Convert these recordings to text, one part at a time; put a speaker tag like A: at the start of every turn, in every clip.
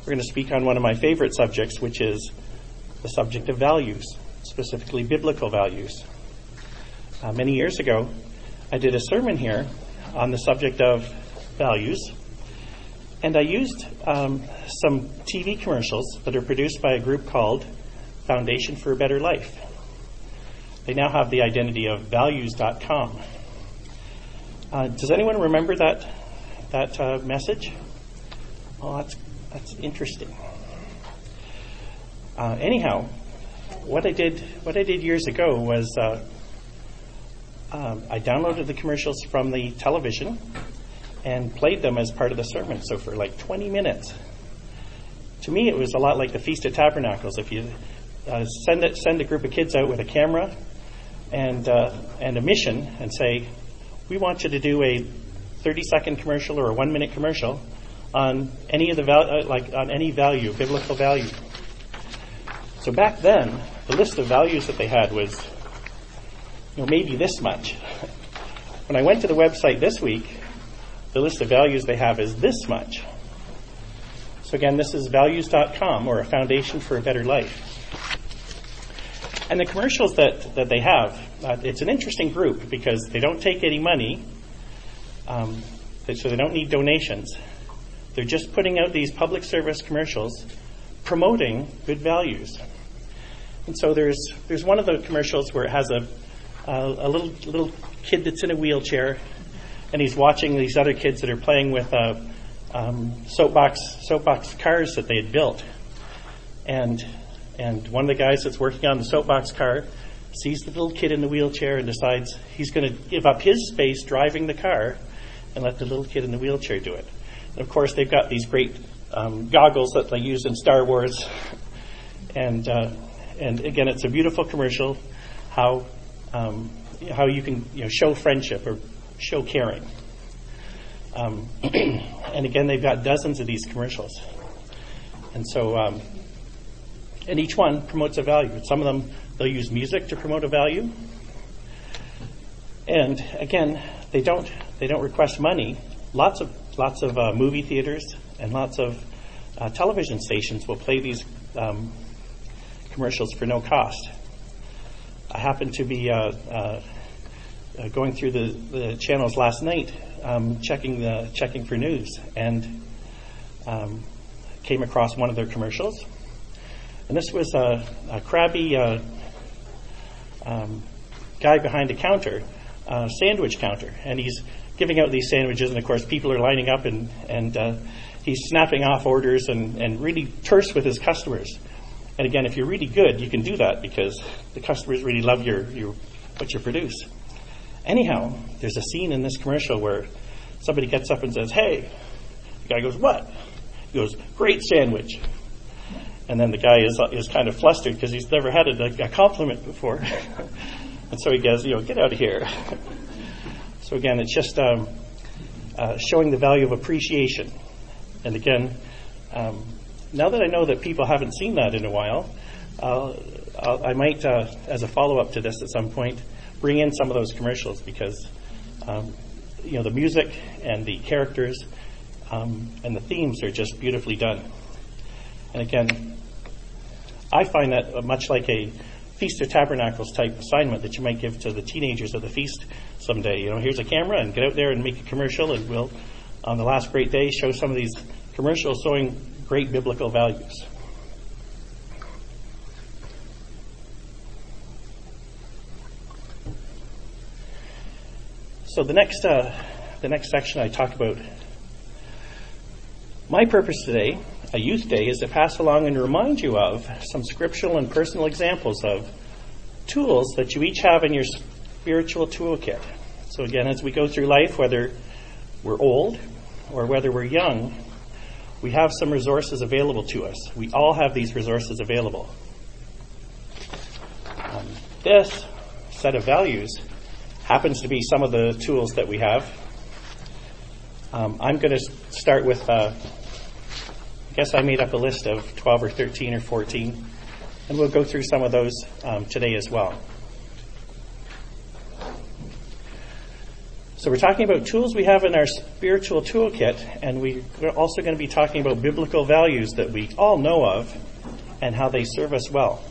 A: we're going to speak on one of my favorite subjects, which is the subject of values, specifically biblical values. Many years ago, I did a sermon here on the subject of values, and I used some TV commercials that are produced by a group called Foundation for a Better Life. They now have the identity of values.com. Does anyone remember that message? Well, that's interesting. Anyhow, what I did years ago was I downloaded the commercials from the television and played them as part of the sermon. So for like 20 minutes. To me, it was a lot like the Feast of Tabernacles. If you send a group of kids out with a camera and a mission and say, we want you to do a 30-second commercial or a 1-minute commercial on any of the on any value, biblical value. So back then, the list of values that they had was, maybe this much. When I went to the website this week, the list of values they have is this much. So again, this is values.com, or a Foundation for a Better Life. And the commercials that they have, it's an interesting group because they don't take any money, so they don't need donations. They're just putting out these public service commercials promoting good values. And so there's one of the commercials where it has a little kid that's in a wheelchair, and he's watching these other kids that are playing with soapbox cars that they had built. And one of the guys that's working on the soapbox car sees the little kid in the wheelchair and decides he's going to give up his space driving the car and let the little kid in the wheelchair do it. And of course, they've got these great goggles that they use in Star Wars. And again, it's a beautiful commercial how you can show friendship or show caring. And again, they've got dozens of these commercials. And so, and each one promotes a value. Some of them, they'll use music to promote a value. And again, they don't request money. Lots of movie theaters and lots of television stations will play these commercials for no cost. I happened to be going through the channels last night, checking for news, and came across one of their commercials. And this was a crabby guy behind a counter, sandwich counter, and he's giving out these sandwiches, and of course people are lining up, and he's snapping off orders and really terse with his customers. And again, if you're really good, you can do that because the customers really love what you produce. Anyhow, there's a scene in this commercial where somebody gets up and says, "Hey," the guy goes, "What?" He goes, "Great sandwich." And then the guy is kind of flustered because he's never had a compliment before. And so he goes, "Get out of here." So again, it's just showing the value of appreciation. And again, now that I know that people haven't seen that in a while, I might, as a follow-up to this at some point, bring in some of those commercials because, the music and the characters and the themes are just beautifully done. And again, I find that much like a Feast of Tabernacles type assignment that you might give to the teenagers of the feast someday. Here's a camera and get out there and make a commercial, and we'll, on the last great day, show some of these commercials showing great biblical values. So the next section I talk about my purpose today, a youth day, is to pass along and remind you of some scriptural and personal examples of tools that you each have in your spiritual toolkit. So again, as we go through life, whether we're old or whether we're young, we have some resources available to us. We all have these resources available. This set of values happens to be some of the tools that we have. I'm going to start with, I guess I made up a list of 12 or 13 or 14, and we'll go through some of those today as well. So we're talking about tools we have in our spiritual toolkit, and we're also going to be talking about biblical values that we all know of and how they serve us well.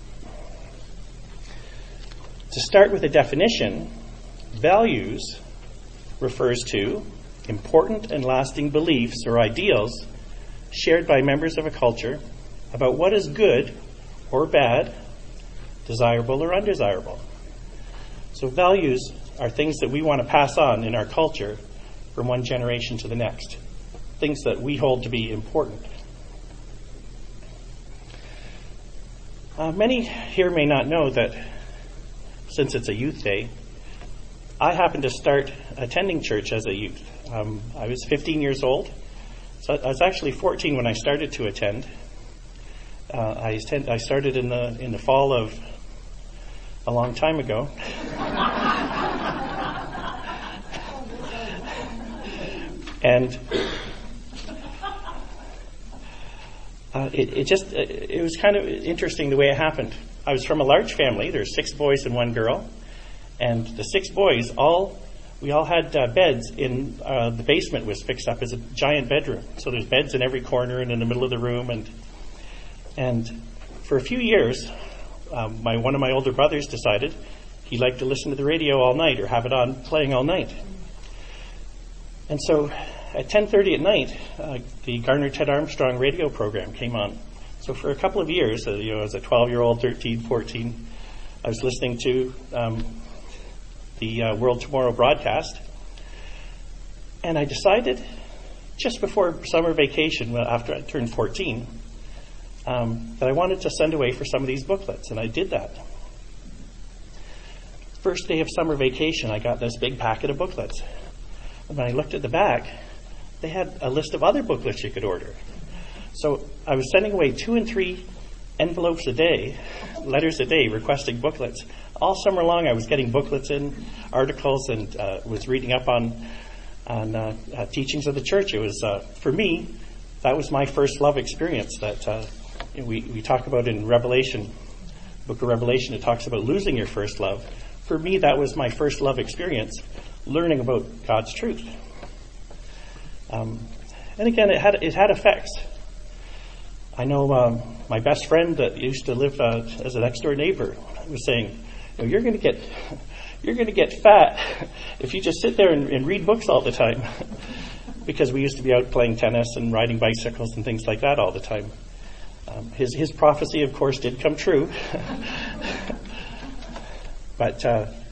A: To start with a definition, values refers to important and lasting beliefs or ideals shared by members of a culture about what is good or bad, desirable or undesirable. So values are things that we want to pass on in our culture from one generation to the next, things that we hold to be important. Many here may not know that since it's a youth day, I happened to start attending church as a youth. I was 15 years old, so I was actually 14 when I started to attend. I started in the fall of a long time ago. And it was kind of interesting the way it happened. I was from a large family. There's 6 boys and 1 girl. And the 6 boys, we all had beds in the basement was fixed up as a giant bedroom. So there's beds in every corner and in the middle of the room. And for a few years, one of my older brothers decided he liked to listen to the radio all night or have it on playing all night. And so at 10:30 at night, the Garner Ted Armstrong radio program came on. So for a couple of years, as a 12-year-old, 13, 14, I was listening to the World Tomorrow broadcast. And I decided just before summer vacation, after I turned 14, that I wanted to send away for some of these booklets, and I did that. First day of summer vacation, I got this big packet of booklets. And when I looked at the back, they had a list of other booklets you could order. So I was sending away 2 and 3 envelopes a day, letters a day, requesting booklets. All summer long, I was getting booklets in, articles, and was reading up on teachings of the church. It was, for me, that was my first love experience that we talk about in Revelation, book of Revelation. It talks about losing your first love. For me, that was my first love experience, learning about God's truth. And again, it had effects. I know my best friend that used to live as a next door neighbor was saying, "You're going to get fat if you just sit there and read books all the time," because we used to be out playing tennis and riding bicycles and things like that all the time. His prophecy, of course, did come true, but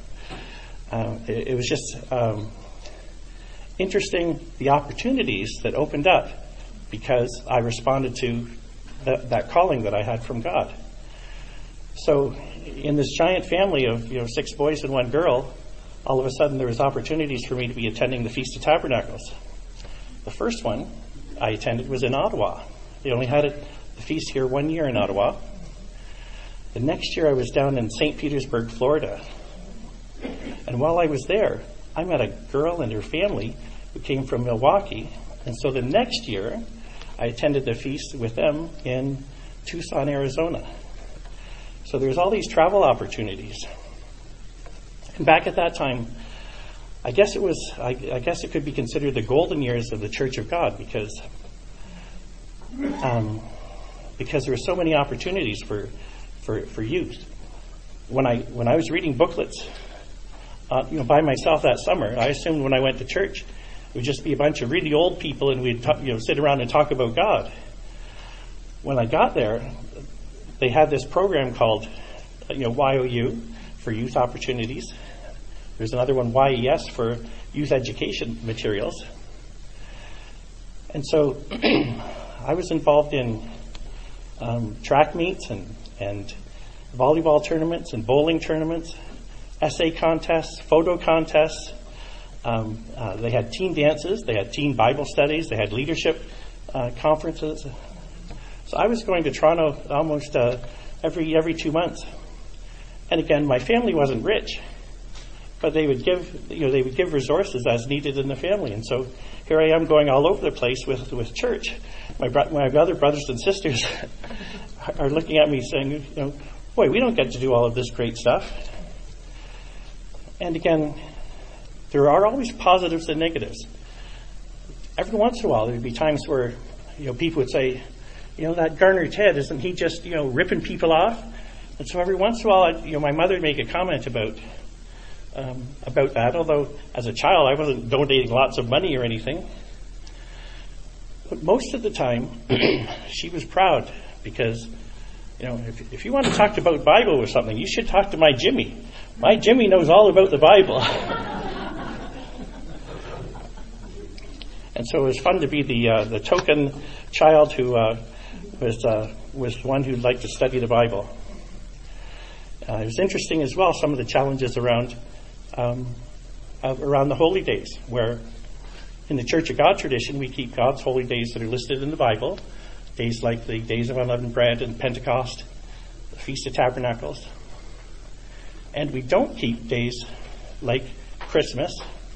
A: it was just interesting the opportunities that opened up because I responded to that calling that I had from God. So in this giant family of 6 boys and 1 girl, all of a sudden there was opportunities for me to be attending the Feast of Tabernacles. The first one I attended was in Ottawa. They only had the feast here 1 year in Ottawa. The next year I was down in St. Petersburg, Florida. And while I was there, I met a girl and her family who came from Milwaukee. And so the next year, I attended the feast with them in Tucson, Arizona. So there's all these travel opportunities. And back at that time, I guess it could be considered the golden years of the Church of God because there were so many opportunities for youth. When I was reading booklets, by myself that summer, I assumed when I went to church, it would just be a bunch of really old people and we'd sit around and talk about God. When I got there, they had this program called YOU for youth opportunities. There's another one, YES, for youth education materials. And so I was involved in track meets and volleyball tournaments and bowling tournaments, essay contests, photo contests. They had teen dances, they had teen Bible studies, they had leadership conferences. So I was going to Toronto almost every 2 months. And again, my family wasn't rich, but they would give resources as needed in the family. And so here I am going all over the place with church. My other brothers and sisters are looking at me saying, boy, we don't get to do all of this great stuff. And again, there are always positives and negatives. Every once in a while, there'd be times where, people would say, that Garner Ted, isn't he just, ripping people off? And so every once in a while, my mother would make a comment about that, although as a child, I wasn't donating lots of money or anything. But most of the time, she was proud because, if you want to talk about Bible or something, you should talk to my Jimmy. My Jimmy knows all about the Bible. And so it was fun to be the token child who was one who liked to study the Bible. It was interesting as well, some of the challenges around the holy days, where in the Church of God tradition, we keep God's holy days that are listed in the Bible, days like the Days of Unleavened Bread and Pentecost, the Feast of Tabernacles. And we don't keep days like Christmas,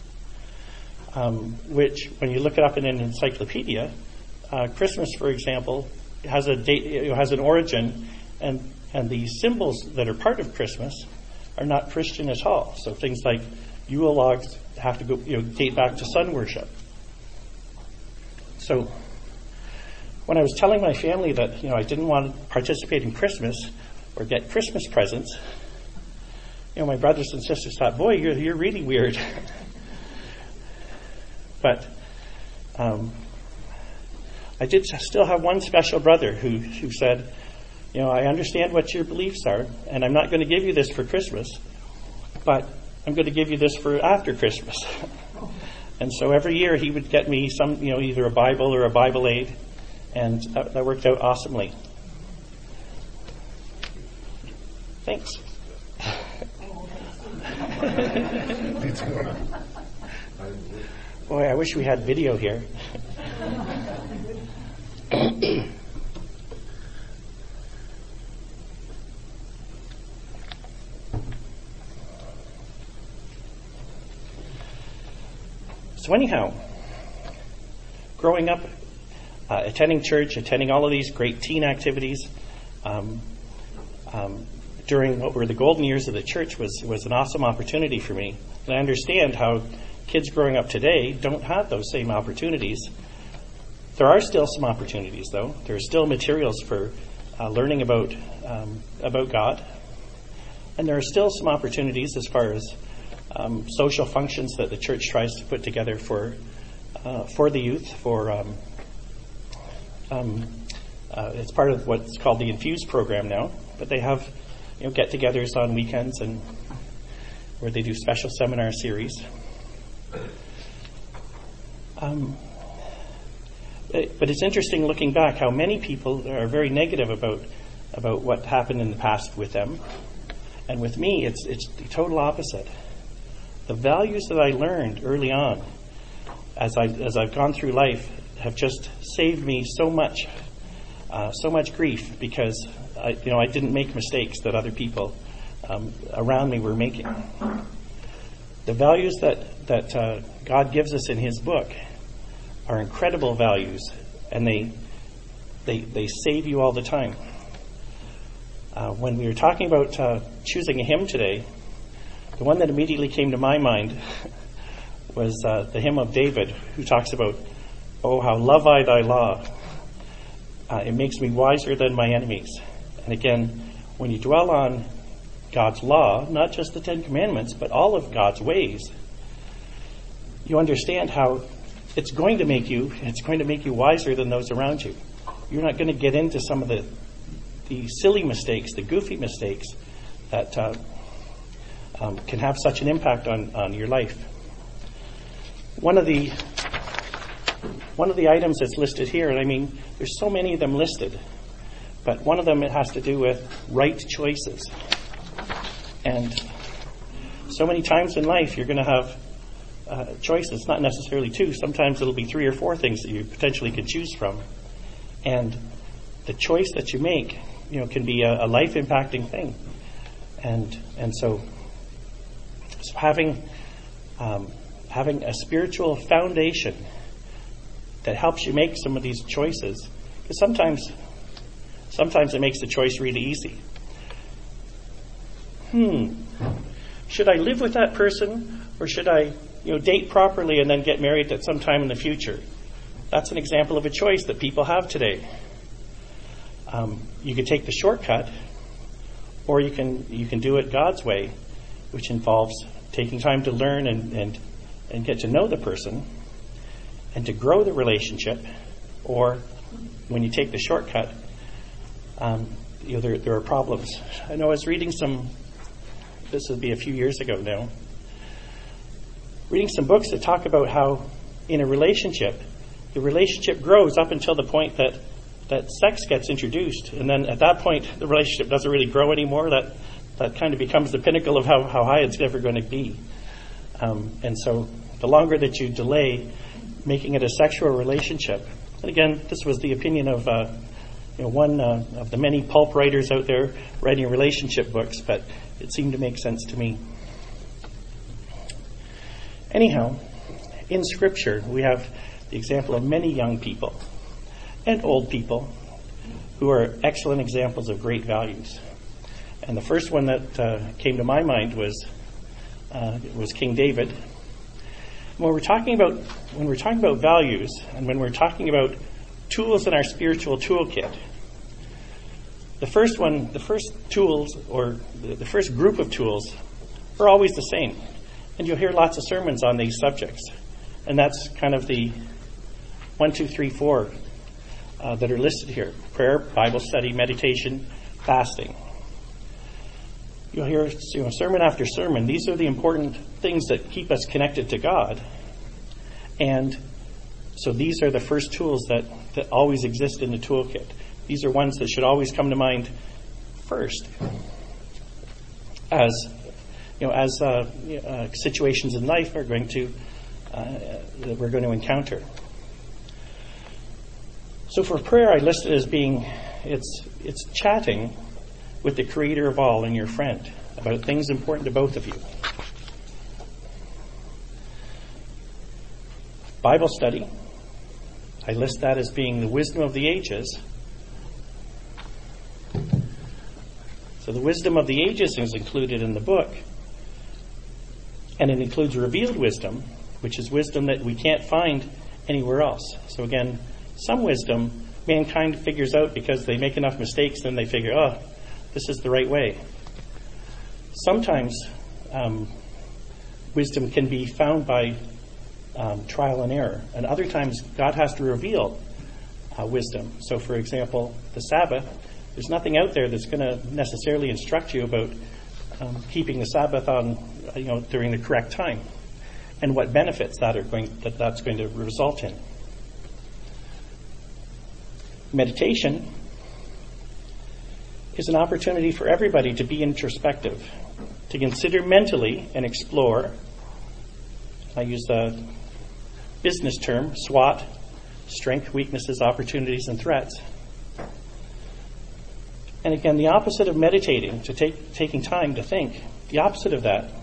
A: which, when you look it up in an encyclopedia, Christmas, for example, has a date, has an origin, and the symbols that are part of Christmas are not Christian at all. So things like Yule logs have to go, date back to sun worship. So when I was telling my family that, I didn't want to participate in Christmas or get Christmas presents, my brothers and sisters thought, boy, you're really weird. But I did still have one special brother who said, I understand what your beliefs are, and I'm not going to give you this for Christmas, but I'm going to give you this for after Christmas. And so every year he would get me some, either a Bible or a Bible aid, and that worked out awesomely. Thanks. Boy, I wish we had video here. So anyhow, growing up, attending church, attending all of these great teen activities, during what were the golden years of the church was an awesome opportunity for me. And I understand how kids growing up today don't have those same opportunities. There are still some opportunities, though. There are still materials for learning about God. And there are still some opportunities as far as social functions that the church tries to put together for the youth. It's part of what's called the Infuse program now. But they have get-togethers on weekends and where they do special seminar series. But it's interesting looking back how many people are very negative about what happened in the past with them. And with me, it's the total opposite. The values that I learned early on as I've gone through life have just saved me so much grief because I didn't make mistakes that other people around me were making. The values that God gives us in His book are incredible values, and they save you all the time. When we were talking about choosing a hymn today, the one that immediately came to my mind was the hymn of David, who talks about, "Oh, how love I thy law. It makes me wiser than my enemies." And again, when you dwell on God's law, not just the Ten Commandments, but all of God's ways, you understand how it's going to make you wiser than those around you. You're not going to get into some of the silly mistakes, the goofy mistakes that can have such an impact on your life. One of the items that's listed here, and I mean, there's so many of them listed, but one of them, it has to do with right choices. And so many times in life, you're going to have choices, not necessarily two. Sometimes it'll be 3 or 4 things that you potentially could choose from. And the choice that you make, can be a life-impacting thing. And so having a spiritual foundation that helps you make some of these choices, because sometimes it makes the choice really easy. Should I live with that person, or should I date properly and then get married at some time in the future. That's an example of a choice that people have today. You could take the shortcut, or you can do it God's way, which involves taking time to learn and get to know the person and to grow the relationship. Or when you take the shortcut, there are problems. I know I was reading this would be a few years ago now, reading some books that talk about how in a relationship, the relationship grows up until the point that sex gets introduced. And then at that point, the relationship doesn't really grow anymore. That kind of becomes the pinnacle of how high it's ever going to be. And so the longer that you delay making it a sexual relationship, and again, this was the opinion of one of the many pulp writers out there writing relationship books, but it seemed to make sense to me. Anyhow, in Scripture, we have the example of many young people and old people who are excellent examples of great values. And the first one that came to my mind was King David. When we're talking about values, and when we're talking about tools in our spiritual toolkit, the first tools, or the first group of tools, are always the same. And you'll hear lots of sermons on these subjects. And that's kind of the 1, 2, 3, 4 that are listed here: prayer, Bible study, meditation, fasting. You'll hear sermon after sermon. These are the important things that keep us connected to God. And so these are the first tools that always exist in the toolkit. These are ones that should always come to mind first as situations in life are going to that we're going to encounter. So for prayer, I list it as being it's chatting with the Creator of all and your friend about things important to both of you. Bible study, I list that as being the wisdom of the ages. So the wisdom of the ages is included in the book. And it includes revealed wisdom, which is wisdom that we can't find anywhere else. So again, some wisdom mankind figures out because they make enough mistakes, then they figure, this is the right way. Sometimes wisdom can be found by trial and error, and other times God has to reveal wisdom. So for example, the Sabbath, there's nothing out there that's going to necessarily instruct you about keeping the Sabbath on during the correct time and what benefits that's going to result in. Meditation is an opportunity for everybody to be introspective, to consider mentally and explore. I use the business term, SWOT, strengths, weaknesses, opportunities, and threats. And again, the opposite of meditating, taking time to think, the opposite of that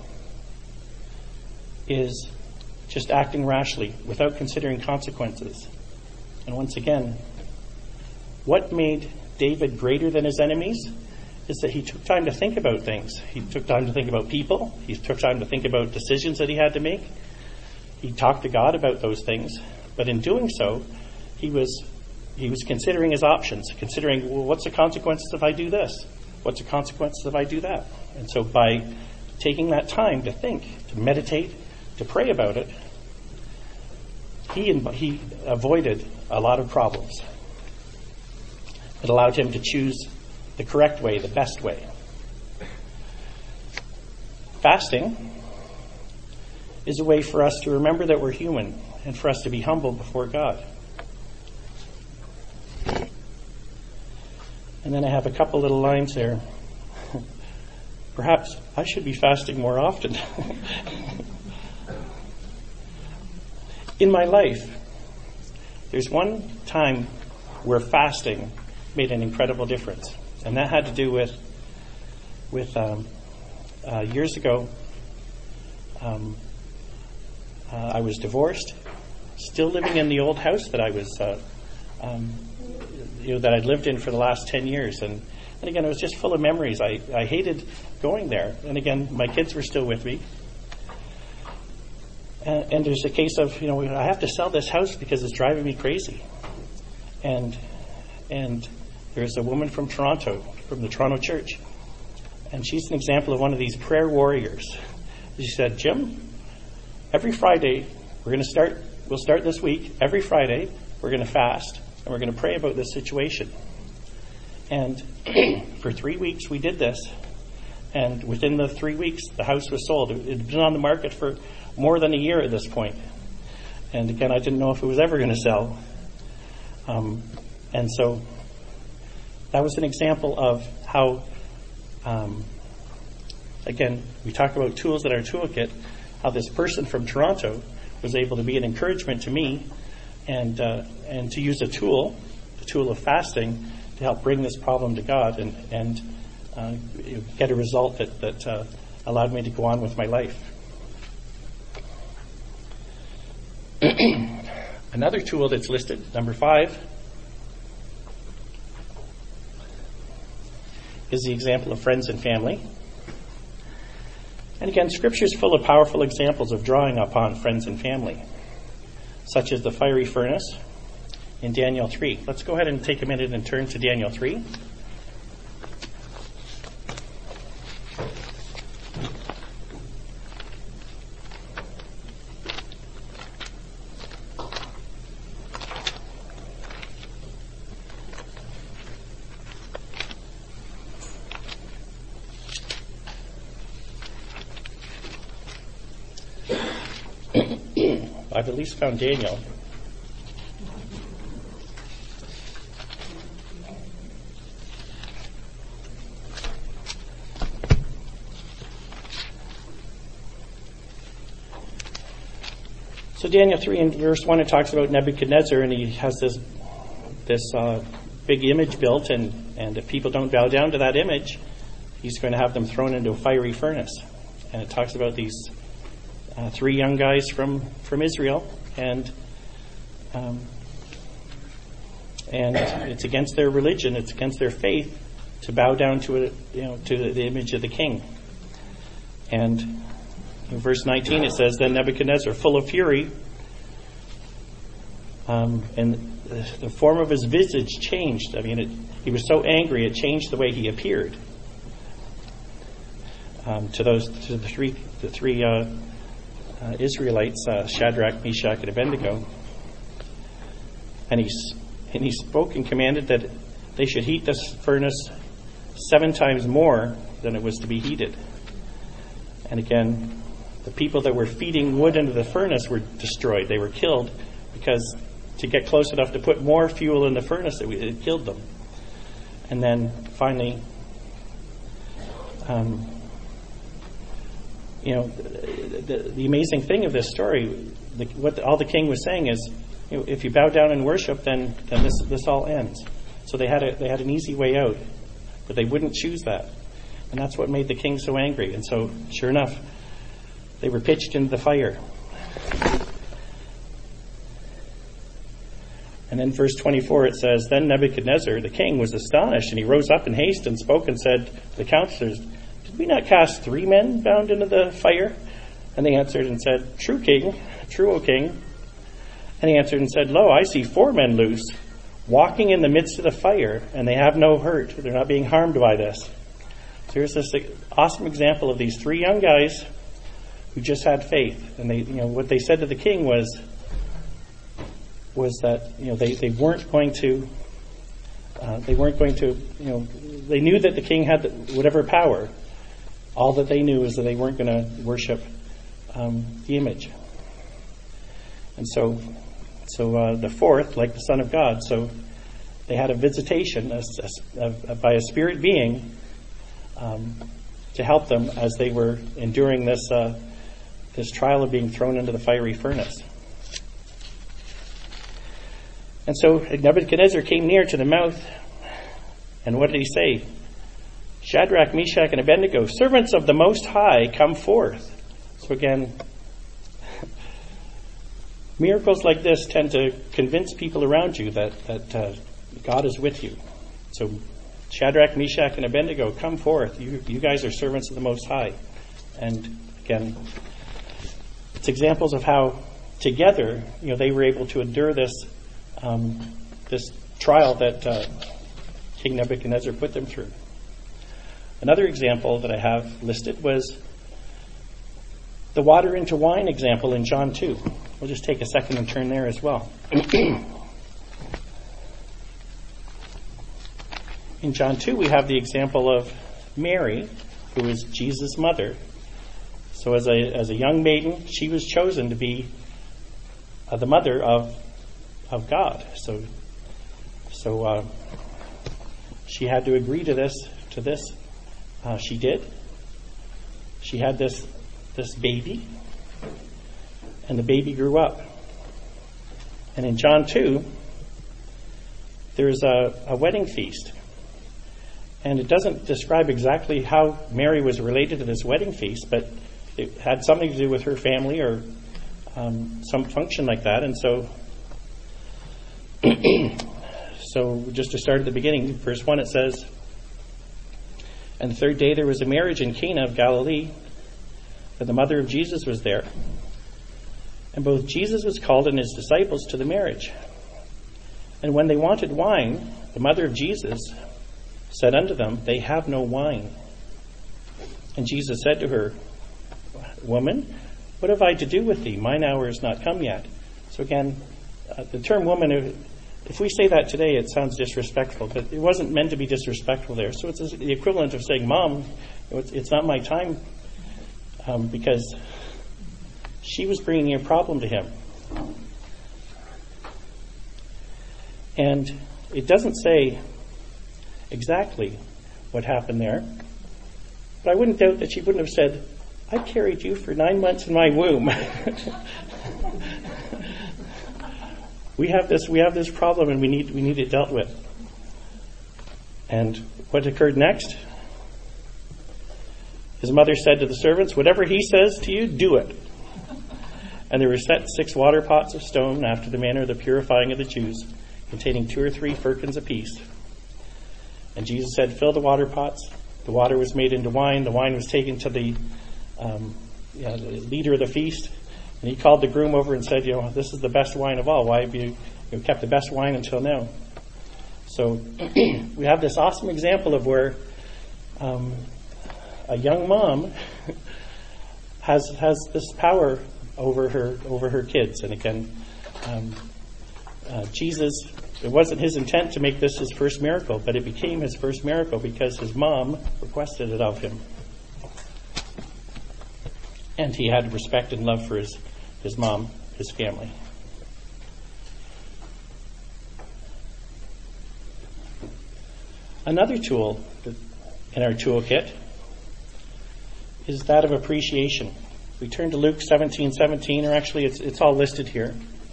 A: is just acting rashly without considering consequences. And once again, what made David greater than his enemies is that he took time to think about things. He took time to think about people. He took time to think about decisions that he had to make. He talked to God about those things. But in doing so, he was considering his options, considering, what's the consequences if I do this? What's the consequences if I do that? And so by taking that time to think, to meditate, to pray about it, he avoided a lot of problems. It allowed him to choose the correct way, the best way. Fasting is a way for us to remember that we're human and for us to be humble before God. And then I have a couple little lines there. Perhaps I should be fasting more often. In my life, there's one time where fasting made an incredible difference. And that had to do with years ago, I was divorced, still living in the old house that I was, that I'd lived in for the last 10 years. And again, it was just full of memories. I hated going there. And again, my kids were still with me. And there's a case of, I have to sell this house because it's driving me crazy. And there's a woman from Toronto, from the Toronto church, and she's an example of one of these prayer warriors. She said, Jim, every Friday, we'll start this week, every Friday, we're going to fast, and we're going to pray about this situation. And for 3 weeks, we did this. And within the 3 weeks, the house was sold. It had been on the market for more than a year at this point. And again, I didn't know if it was ever going to sell. And so that was an example of how, again, we talk about tools in our toolkit, how this person from Toronto was able to be an encouragement to me and to use the tool of fasting to help bring this problem to God and get a result that allowed me to go on with my life. Another tool that's listed, number 5, is the example of friends and family. And again, Scripture is full of powerful examples of drawing upon friends and family, such as the fiery furnace in Daniel 3. Let's go ahead and take a minute and turn to Daniel 3. I've at least found Daniel. So Daniel 3 in verse 1, it talks about Nebuchadnezzar, and he has this big image built, and if people don't bow down to that image, he's going to have them thrown into a fiery furnace. And it talks about these 3 young guys from Israel, and it's against their religion, it's against their faith to bow down to the image of the king. And in verse 19 it says, then Nebuchadnezzar, full of fury, and the form of his visage changed. I mean, he was so angry it changed the way he appeared to the three Israelites, Shadrach, Meshach, and Abednego. And he spoke and commanded that they should heat this furnace 7 times more than it was to be heated. And again, the people that were feeding wood into the furnace were destroyed. They were killed because to get close enough to put more fuel in the furnace, it killed them. And then finally, the amazing thing of this story, what all the king was saying is, if you bow down and worship, then this all ends. So they had an easy way out, but they wouldn't choose that, and that's what made the king so angry. And so, sure enough, they were pitched into the fire. And then verse 24 it says, then Nebuchadnezzar the king was astonished, and he rose up in haste and spoke and said to the counselors, did we not cast 3 men bound into the fire? And they answered and said, true, O king. And he answered and said, lo, I see 4 men loose, walking in the midst of the fire, and they have no hurt. They're not being harmed by this. So here's this awesome example of these 3 young guys who just had faith. And they, what they said to the king was that, they weren't going to, they knew that the king had whatever power. All that they knew is that they weren't going to worship the image. And so the 4th, like the Son of God, so they had a visitation by a spirit being to help them as they were enduring this trial of being thrown into the fiery furnace. And so Nebuchadnezzar came near to the mouth, and what did he say? Shadrach, Meshach, and Abednego, servants of the Most High, come forth. So again, miracles like this tend to convince people around you that God is with you. So Shadrach, Meshach, and Abednego, come forth. You guys are servants of the Most High. And again, It's examples of how together, they were able to endure this this trial that King Nebuchadnezzar put them through. Another example that I have listed was the water into wine example in John 2. We'll just take a second and turn there as well. In John 2, we have the example of Mary, who is Jesus' mother. So as a young maiden, she was chosen to be the mother of God. So she had to agree to this. She did. She had this baby, and the baby grew up. And in John 2, there's a wedding feast. And it doesn't describe exactly how Mary was related to this wedding feast, but it had something to do with her family or some function like that. And so just to start at the beginning, verse 1, it says, "And the third day there was a marriage in Cana of Galilee, and the mother of Jesus was there. And both Jesus was called and his disciples to the marriage. And when they wanted wine, the mother of Jesus said unto them, They have no wine. And Jesus said to her, Woman, what have I to do with thee? Mine hour is not come yet." So again, the term woman, if we say that today, it sounds disrespectful, but it wasn't meant to be disrespectful there. So it's the equivalent of saying, Mom, it's not my time, because she was bringing a problem to him. And it doesn't say exactly what happened there, but I wouldn't doubt that she wouldn't have said, "I carried you for 9 months in my womb." We have this problem, and we need it dealt with. And what occurred next? His mother said to the servants, "Whatever he says to you, do it." And there were set 6 water pots of stone after the manner of the purifying of the Jews, containing 2 or 3 firkins apiece. And Jesus said, "Fill the water pots." The water was made into wine. The wine was taken to the leader of the feast. And he called the groom over and said, "This is the best wine of all. Why have you kept the best wine until now?" So we have this awesome example of where a young mom has this power over her kids. And again, Jesus, it wasn't his intent to make this his first miracle, but it became his first miracle because his mom requested it of him. And he had respect and love for his mom, his family. Another tool in our toolkit is that of appreciation. We turn to Luke 17:17, or actually it's all listed here.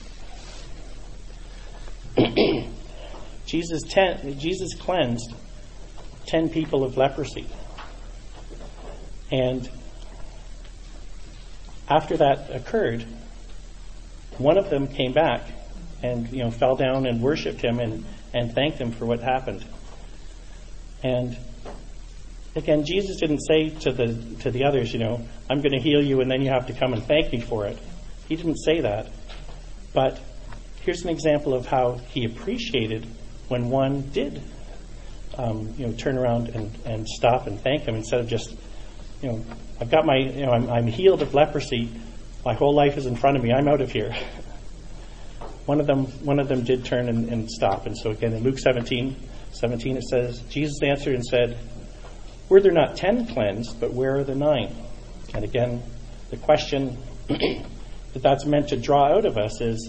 A: Jesus cleansed 10 people of leprosy. And after that occurred, one of them came back and fell down and worshipped him and thanked him for what happened. And again, Jesus didn't say to the others, "I'm going to heal you and then you have to come and thank me for it." He didn't say that. But here's an example of how he appreciated when one did, turn around and stop and thank him instead of just, I've got I'm healed of leprosy. My whole life is in front of me. I'm out of here. One of them did turn and stop. And so again, in Luke 17:17, it says, Jesus answered and said, "Were there not 10 cleansed, but where are the 9? And again, the question that's meant to draw out of us is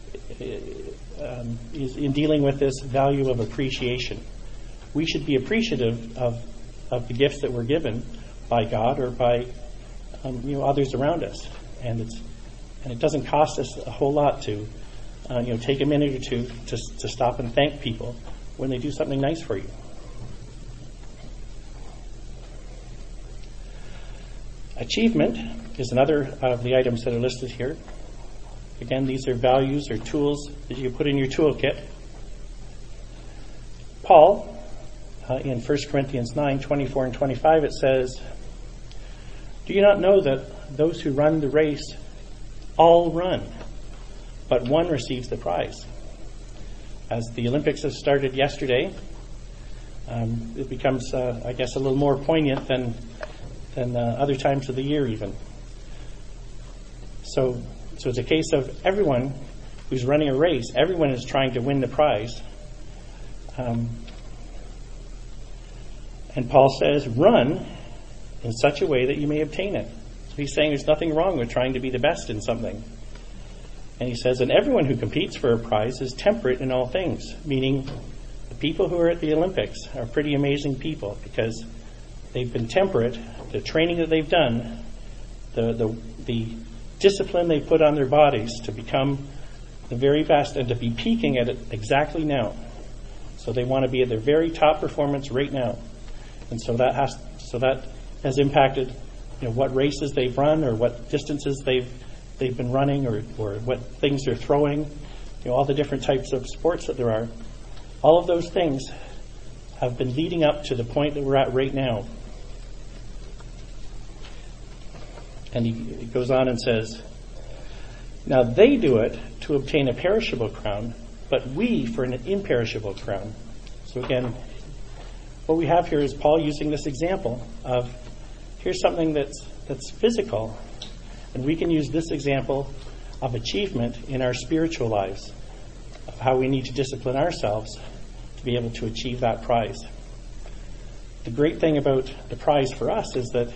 A: in dealing with this value of appreciation. We should be appreciative of the gifts that we're given by God or by others around us, and it doesn't cost us a whole lot to take a minute or two to stop and thank people when they do something nice for you. Achievement is another of the items that are listed here. Again, these are values or tools that you put in your toolkit. Paul, in 1 Corinthians 9:24 and 25, it says, "Do you not know that those who run the race all run, but one receives the prize. As the Olympics have started yesterday, it becomes, I guess, a little more poignant than other times of the year even. So it's a case of everyone who's running a race, everyone is trying to win the prize. And Paul says, run in such a way that you may obtain it. So he's saying there's nothing wrong with trying to be the best in something. And he says, and everyone who competes for a prize is temperate in all things, meaning the people who are at the Olympics are pretty amazing people because they've been temperate. The training that they've done, the discipline they put on their bodies to become the very best and to be peaking at it exactly now. So they want to be at their very top performance right now. And so that has impacted, what races they've run or what distances they've been running or what things they're throwing, all the different types of sports that there are. All of those things have been leading up to the point that we're at right now. And he goes on and says, now they do it to obtain a perishable crown, but we for an imperishable crown. So again, what we have here is Paul using this example of here's something that's physical, and we can use this example of achievement in our spiritual lives, of how we need to discipline ourselves to be able to achieve that prize. The great thing about the prize for us is that,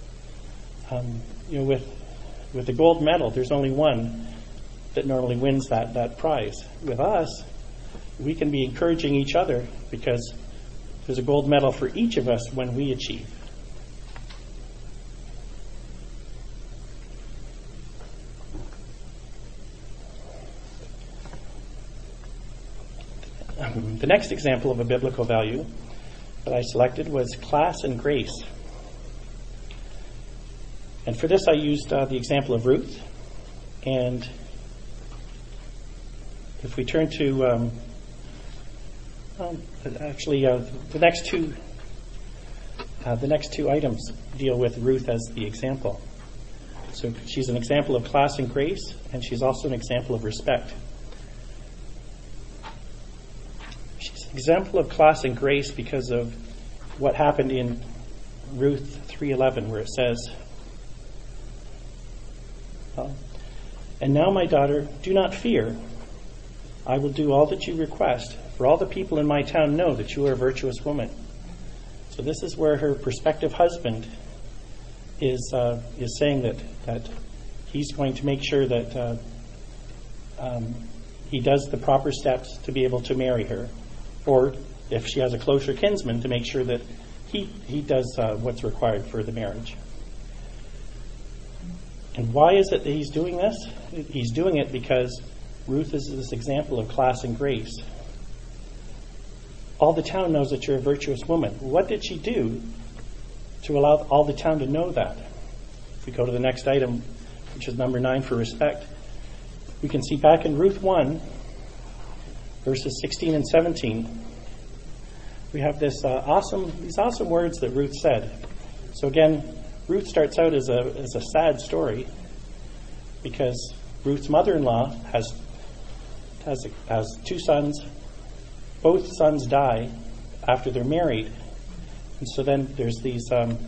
A: with the gold medal, there's only one that normally wins that prize. With us, we can be encouraging each other because there's a gold medal for each of us when we achieve. The next example of a biblical value that I selected was class and grace. And for this I used the example of Ruth. And if we turn to the next two items deal with Ruth as the example. So she's an example of class and grace, and she's also an example of respect. She's an example of class and grace because of what happened in Ruth 3:11, where it says, and now, my daughter, do not fear. I will do all that you request, for all the people in my town know that you are a virtuous woman. So this is where her prospective husband is saying that he's going to make sure that he does the proper steps to be able to marry her, or if she has a closer kinsman, to make sure that he does what's required for the marriage. And why is it that he's doing this? He's doing it because Ruth is this example of class and grace. All the town knows that you're a virtuous woman. What did she do to allow all the town to know that? If we go to the next item, which is number 9 for respect, we can see back in Ruth 1, verses 16 and 17, we have these awesome words that Ruth said. So again, Ruth starts out as a sad story because Ruth's mother-in-law has 2 sons. Both sons die after they're married, and so then there's these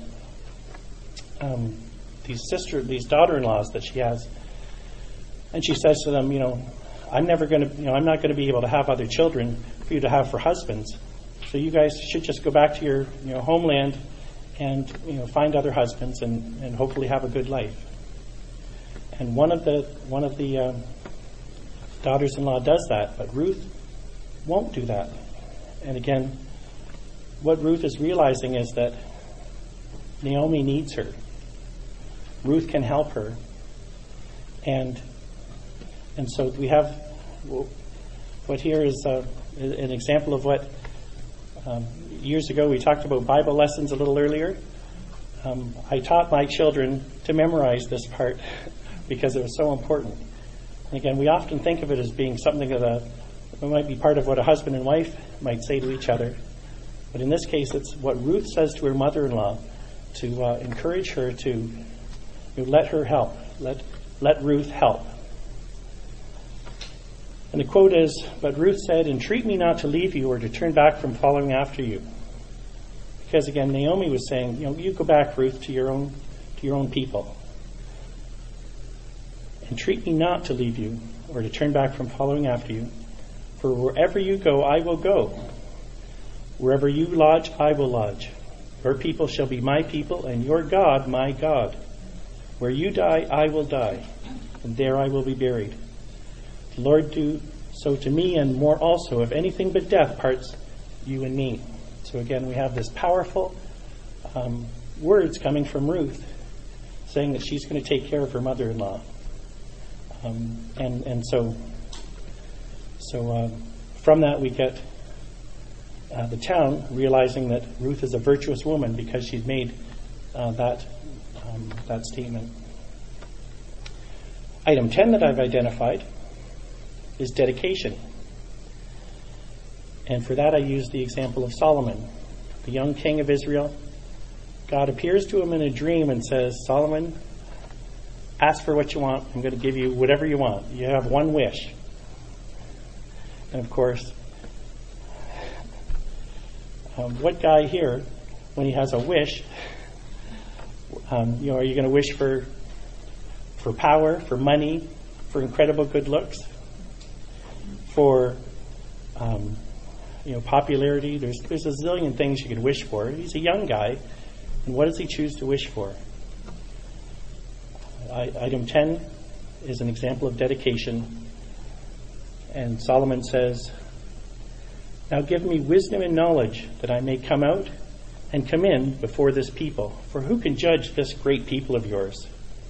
A: daughter-in-laws that she has, and she says to them, I'm not going to be able to have other children for you to have for husbands. So you guys should just go back to your homeland and find other husbands and hopefully have a good life. And one of the daughters-in-law does that, but Ruth won't do that. And again, what Ruth is realizing is that Naomi needs her. Ruth can help her. And so we have what here is an example of what years ago we talked about Bible lessons a little earlier. I taught my children to memorize this part because it was so important. And again, we often think of it as being something that might be part of what a husband and wife might say to each other. But in this case, it's what Ruth says to her mother-in-law to encourage her to let her help. let Ruth help. And the quote is, "But Ruth said, 'Entreat me not to leave you or to turn back from following after you.'" Because again, Naomi was saying, you go back, Ruth, to your own people. "Entreat me not to leave you or to turn back from following after you. For wherever you go, I will go. Wherever you lodge, I will lodge. Your people shall be my people, and your God, my God. Where you die, I will die, and there I will be buried. The Lord do so to me, and more also, if anything but death parts you and me." So again, we have this powerful words coming from Ruth, saying that she's going to take care of her mother-in-law. So from that we get the town realizing that Ruth is a virtuous woman because she's made that statement. Item 10 that I've identified is dedication. And for that I use the example of Solomon, the young king of Israel. God appears to him in a dream and says, "Solomon, ask for what you want. I'm going to give you whatever you want. You have one wish." And of course, what guy here, when he has a wish, are you going to wish for power, for money, for incredible good looks, for popularity? There's a zillion things you could wish for. He's a young guy, and what does he choose to wish for? Item 10 is an example of dedication. And Solomon says, "Now give me wisdom and knowledge, that I may come out and come in before this people. For who can judge this great people of yours?"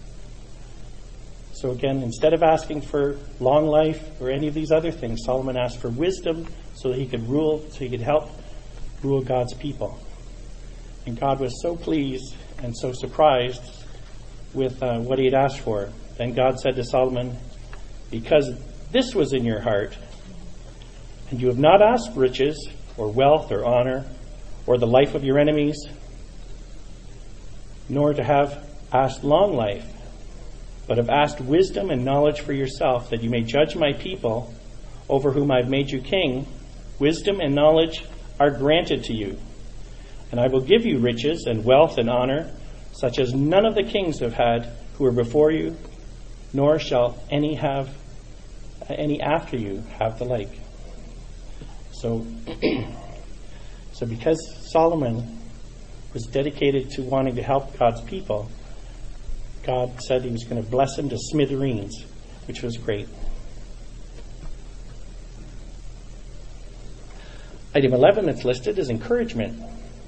A: So again, instead of asking for long life or any of these other things, Solomon asked for wisdom so that he could rule, so he could help rule God's people. And God was so pleased and so surprised with what he had asked for. Then God said to Solomon, "Because this was in your heart, and you have not asked riches or wealth or honor or the life of your enemies, nor to have asked long life, but have asked wisdom and knowledge for yourself, that you may judge my people over whom I have made you king, wisdom and knowledge are granted to you. And I will give you riches and wealth and honor, such as none of the kings have had who were before you, nor shall any after you have the like." So because Solomon was dedicated to wanting to help God's people, God said he was going to bless him to smithereens, which was great. Item 11 that's listed is encouragement.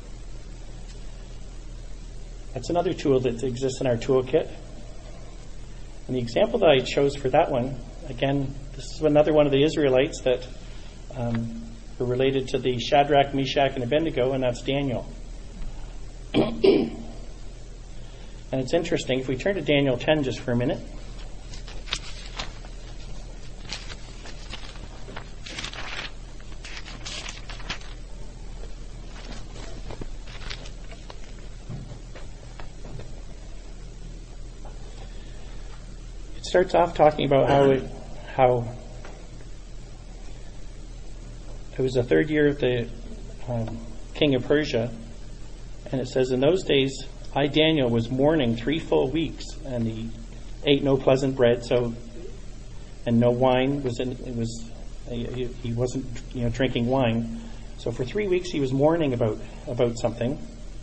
A: That's another tool that exists in our toolkit. And the example that I chose for that one, again, this is another one of the Israelites that were related to the Shadrach, Meshach, and Abednego, and that's Daniel. And it's interesting, if we turn to Daniel 10 just for a minute. It starts off talking about how it was the third year of the king of Persia, and it says, "In those days I, Daniel, was mourning 3 full weeks, and he ate no pleasant bread, and no wine he wasn't drinking wine. So for 3 weeks he was mourning about something."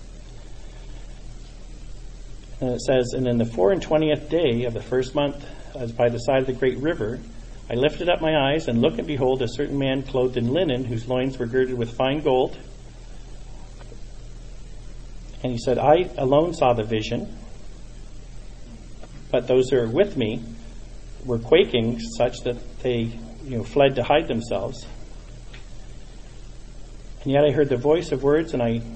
A: And it says, "And in the 24th day of the first month, as by the side of the great river, I lifted up my eyes, and looked, and behold, a certain man clothed in linen, whose loins were girded with fine gold. And he said, I alone saw the vision, but those who were with me were quaking such that they fled to hide themselves. And yet I heard the voice of words, and I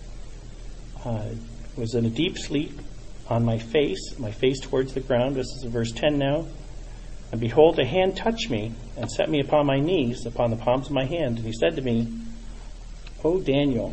A: was in a deep sleep on my face towards the ground." This is verse 10 now. "And behold, a hand touched me and set me upon my knees, upon the palms of my hand. And he said to me, O Daniel,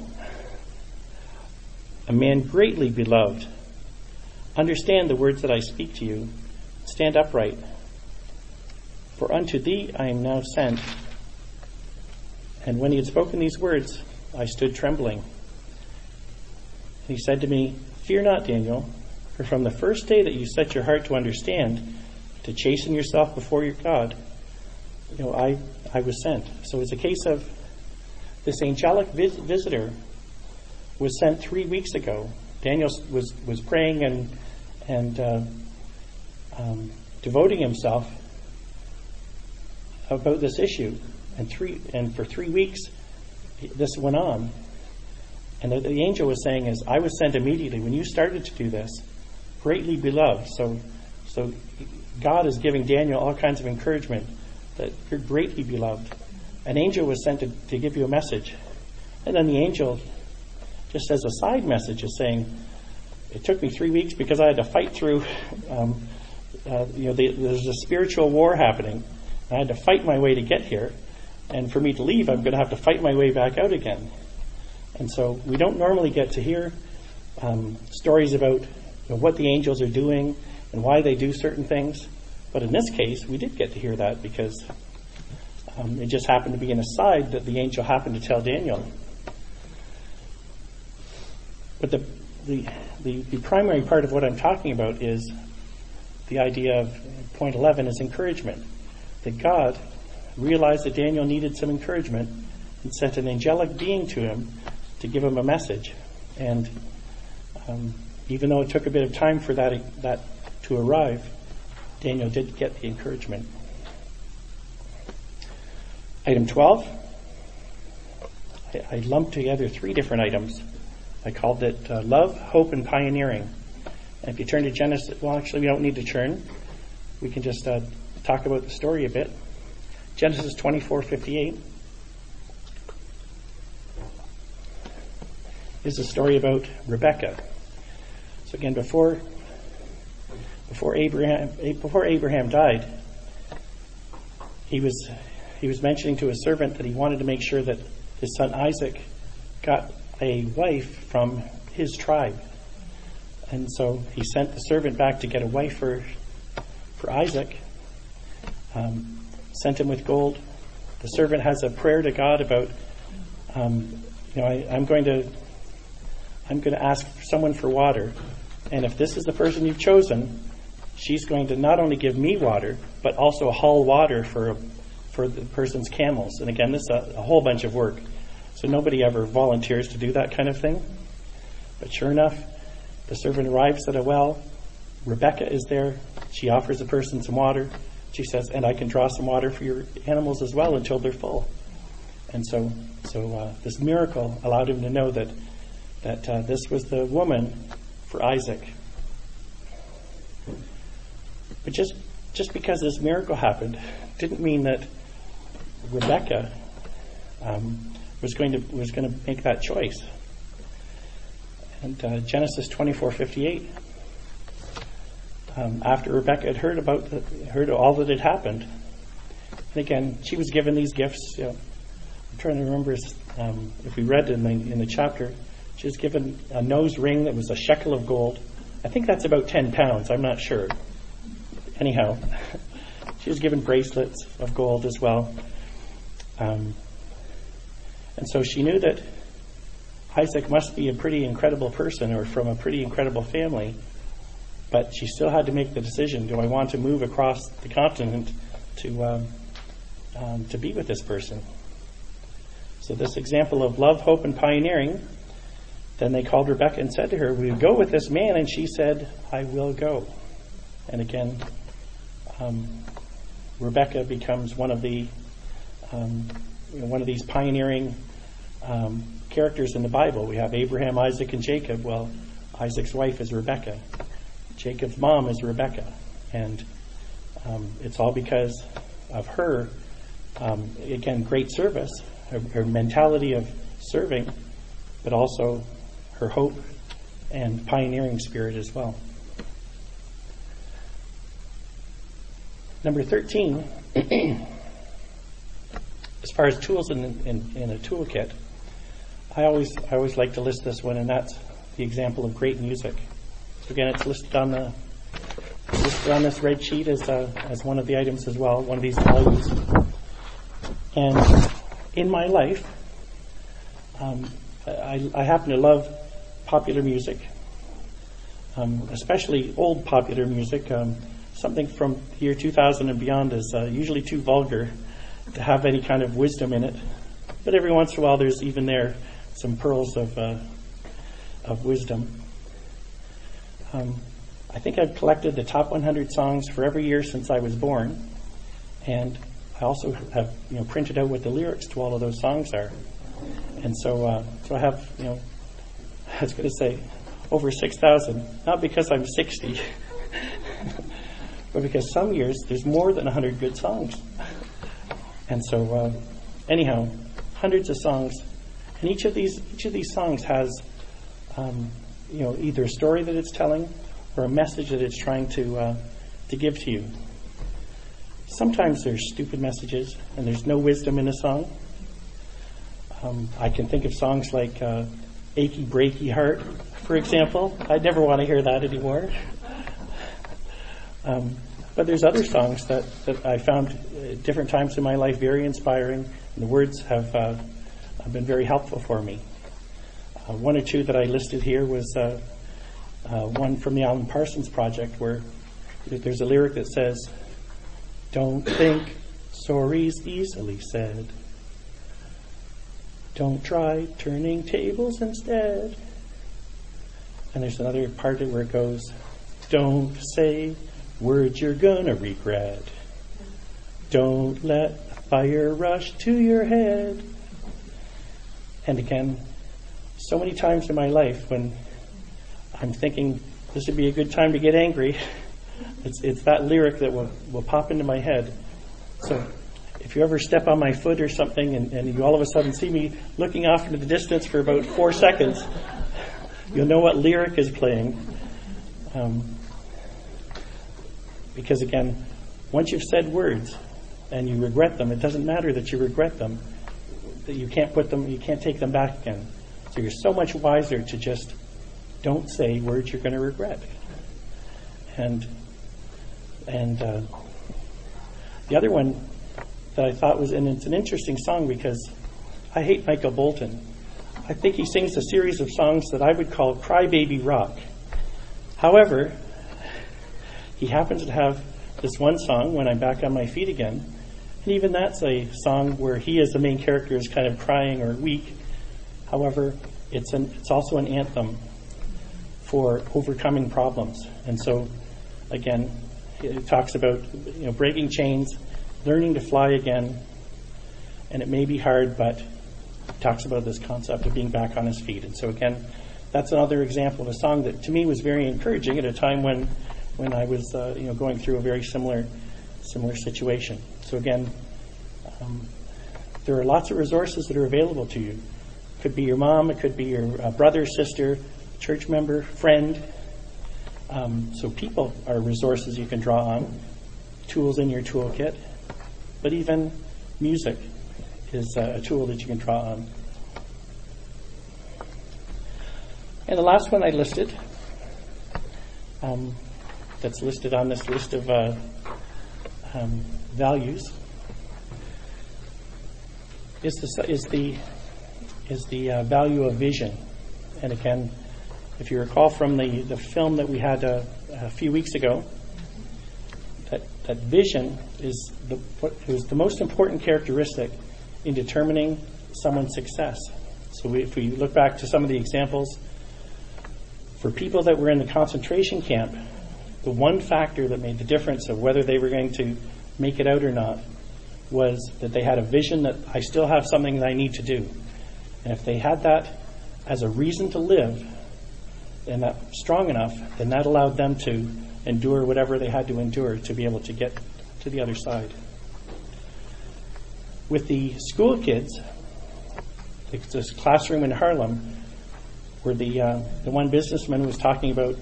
A: a man greatly beloved, understand the words that I speak to you, stand upright, for unto thee I am now sent. And when he had spoken these words, I stood trembling. And he said to me, Fear not, Daniel, for from the first day that you set your heart to understand, to chasten yourself before your God, I was sent. So it's a case of this angelic visitor was sent 3 weeks ago. Daniel was praying and devoting himself about this issue, and for 3 weeks this went on. And the angel was saying, "Is I was sent immediately when you started to do this, greatly beloved." So God is giving Daniel all kinds of encouragement that you're greatly beloved. An angel was sent to give you a message, and then the angel just as a side message is saying, "It took me 3 weeks because I had to fight through. There's a spiritual war happening. I had to fight my way to get here, and for me to leave, I'm going to have to fight my way back out again." And so we don't normally get to hear stories about what the angels are doing and why they do certain things. But in this case, we did get to hear that because it just happened to be an aside that the angel happened to tell Daniel. But the primary part of what I'm talking about is the idea of point 11 is encouragement. That God realized that Daniel needed some encouragement and sent an angelic being to him to give him a message. And even though it took a bit of time for that to arrive, Daniel did get the encouragement. Item 12, I lumped together 3 different items. I called it love, hope, and pioneering. And if you turn to Genesis, well, actually, we don't need to turn. We can just talk about the story a bit. Genesis 24:58 is a story about Rebekah. So again, before Abraham died, he was mentioning to his servant that he wanted to make sure that his son Isaac got a wife from his tribe. And so he sent the servant back to get a wife for Isaac, sent him with gold. The servant has a prayer to God about, I'm going to ask someone for water, and if this is the person you've chosen, she's going to not only give me water, but also haul water for the person's camels. And again, this is a whole bunch of work. So nobody ever volunteers to do that kind of thing. But sure enough, the servant arrives at a well. Rebekah is there. She offers the person some water. She says, "And I can draw some water for your animals as well until they're full." And so this miracle allowed him to know that this was the woman for Isaac. But just because this miracle happened didn't mean that Rebekah was going to make that choice. And Genesis 24:58. After Rebekah had heard all that had happened, and again she was given these gifts. I'm trying to remember if we read in the chapter. She was given a nose ring that was a shekel of gold. I think that's about 10 pounds. I'm not sure. Anyhow, she was given bracelets of gold as well. And so she knew that Isaac must be a pretty incredible person or from a pretty incredible family. But she still had to make the decision, do I want to move across the continent to be with this person? So this example of love, hope, and pioneering, then they called Rebekah and said to her, "Will you go with this man?" And she said, "I will go." And again, Rebekah becomes one of these pioneering characters in the Bible. We have Abraham, Isaac, and Jacob. Well, Isaac's wife is Rebekah. Jacob's mom is Rebekah. And it's all because of her, again, great service, her mentality of serving, but also her hope and pioneering spirit as well. Number 13, as far as tools in a toolkit, I always like to list this one, and that's the example of great music. So again, it's listed on the listed on this red sheet as one of the items as well, one of these values. And in my life, I happen to love popular music, especially old popular music. Something from the year 2000 and beyond is usually too vulgar to have any kind of wisdom in it. But every once in a while, there's even there some pearls of wisdom. I think I've collected the top 100 songs for every year since I was born, and I also have printed out what the lyrics to all of those songs are. And so I have I was going to say over 6,000, not because I'm 60, but because some years there's more than 100 good songs. And so anyhow, hundreds of songs, and each of these songs has either a story that it's telling or a message that it's trying to give to you. Sometimes there's stupid messages and there's no wisdom in a song. I can think of songs like Achy Breaky Heart, for example. I'd never want to hear that anymore. But there's other songs that I found at different times in my life very inspiring, and the words have been very helpful for me. One or two that I listed here was one from the Alan Parsons Project, where there's a lyric that says, "Don't think sorry's easily said. Don't try turning tables instead." And there's another part of it where it goes, "Don't say words you're gonna regret. Don't let fire rush to your head." And again, so many times in my life when I'm thinking this would be a good time to get angry, it's that lyric that will pop into my head. So if you ever step on my foot or something and you all of a sudden see me looking off into the distance for about 4 seconds, you'll know what lyric is playing. Because again, once you've said words and you regret them, it doesn't matter that you regret them, that you can't take them back again. So you're so much wiser to just don't say words you're going to regret. And the other one that I thought was, and it's an interesting song because I hate Michael Bolton. I think he sings a series of songs that I would call crybaby rock. However, he happens to have this one song, When I'm Back on My Feet Again, and even that's a song where he as the main character is kind of crying or weak. However, it's also an anthem for overcoming problems. And so, again, it talks about breaking chains, learning to fly again, and it may be hard, but it talks about this concept of being back on his feet. And so again, that's another example of a song that to me was very encouraging at a time when I was going through a very similar situation. So again, there are lots of resources that are available to you. It could be your mom, it could be your brother, sister, church member, friend. So people are resources you can draw on, tools in your toolkit. But even music is a tool that you can draw on. And the last one I listed, that's listed on this list of values, is the value of vision. And again, if you recall from the film that we had a few weeks ago, that vision is the most important characteristic in determining someone's success. So if we look back to some of the examples, for people that were in the concentration camp, the one factor that made the difference of whether they were going to make it out or not was that they had a vision that I still have something that I need to do. And if they had that as a reason to live, and that strong enough, then that allowed them to endure whatever they had to endure to be able to get to the other side. With the school kids, this classroom in Harlem, where the one businessman was talking about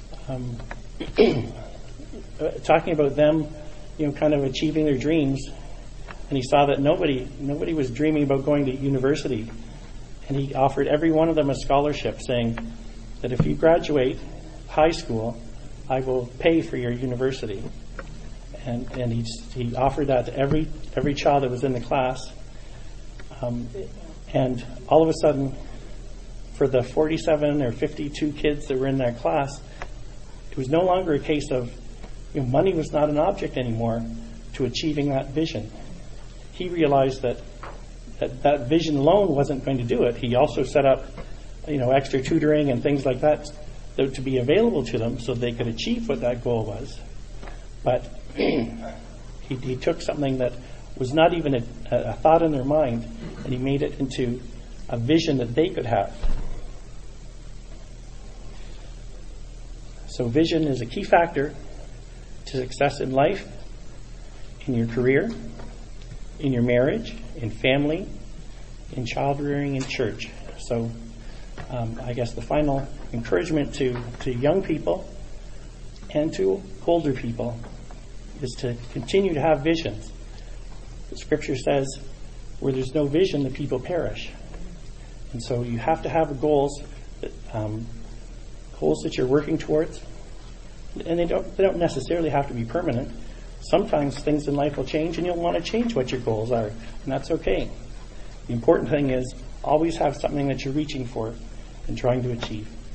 A: them, kind of achieving their dreams, and he saw that nobody was dreaming about going to university, and he offered every one of them a scholarship, saying that if you graduate high school I will pay for your university. And he offered that to every child that was in the class. And all of a sudden, for the 47 or 52 kids that were in that class, it was no longer a case of, money was not an object anymore to achieving that vision. He realized that vision alone wasn't going to do it. He also set up, extra tutoring and things like that to be available to them so they could achieve what that goal was. But he took something that was not even a thought in their mind, and he made it into a vision that they could have. So vision is a key factor to success in life, in your career, in your marriage, in family, in child rearing, in church. So I guess the final encouragement to young people and to older people is to continue to have visions. The scripture says, where there's no vision, the people perish. And so you have to have goals that you're working towards. And they don't necessarily have to be permanent. Sometimes things in life will change and you'll want to change what your goals are. And that's okay. The important thing is always have something that you're reaching for and trying to achieve.